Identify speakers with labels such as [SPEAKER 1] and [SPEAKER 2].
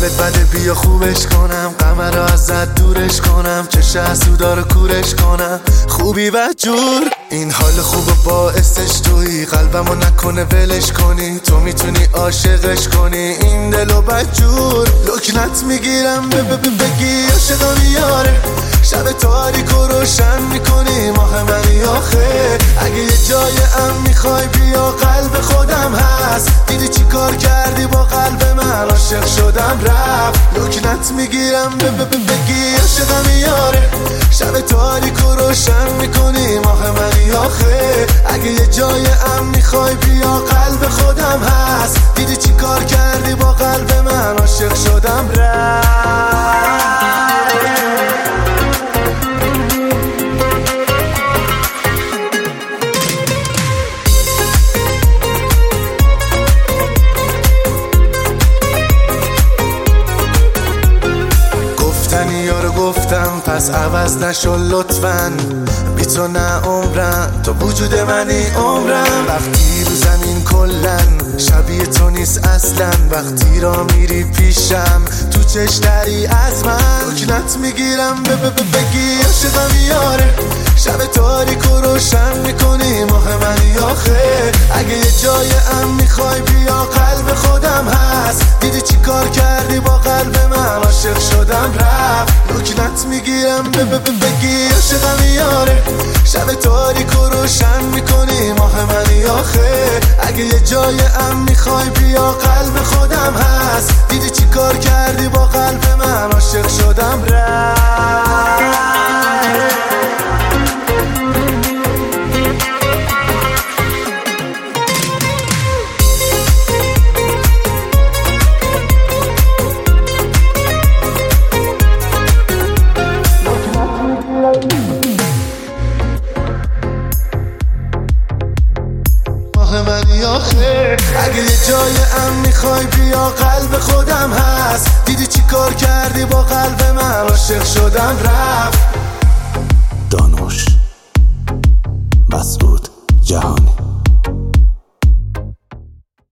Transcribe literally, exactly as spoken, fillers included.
[SPEAKER 1] حالت بده بیا خوبش کنم، غم رو ازت دورش کنم، چش حسودا رو کورش کنم، خوبی و جور. این حال خوب باعثش تویی، قلبمو نکنه ولش کنی، تو میتونی عاشقش کنی این دلو بدجور. لکنت میگیرم بگی عاشقم یاره، شب تاریک و روشن میکنی ماه منی آخه. اگه یه جای ام میخوای بیا قلب خودم هست، دیدی چی کار کردی با قلب من، عاشق شدم رفت. لکنت میگیرم بگی عاشقم یاره، شب تاریک و روشن میکنی ماه منی آخه. اگه یه جای ام میخوای بیا قلب خودم هست، دیدی چی کار کردی با قلب من، عاشق شدم رفت. یارو گفتم پس عوض نشو لطفاً، بی تو نه عمرم، تو وجود منی عمرم. وقتی رو زمین کلن شبیه تو نیست اصلا، وقتی را میری پیشم تو چشتری از من. لکنت میگیرم بگی عاشقم یاره، شب تاریک و روشن میکنی ماه منی آخه. اگه یه جای ام میخوای بیا قلب خودم هست، دیدی چی کار کردی با قلب من، عاشق شدم رفت. لکنت میگیرم بگی عاشقم یاره، شب تاریک و روشن میکنی ماه منی آخه. اگه یه جای ام میخوای بیا قلب خودم هست، دیدی چی کار کردی با قلب من، عاشق شدم رفت. منی آخه. اگه یه جای ام میخوای بیا قلب خودم هست، دیدی چی کار کردی با قلب من، عاشق شدم رفت.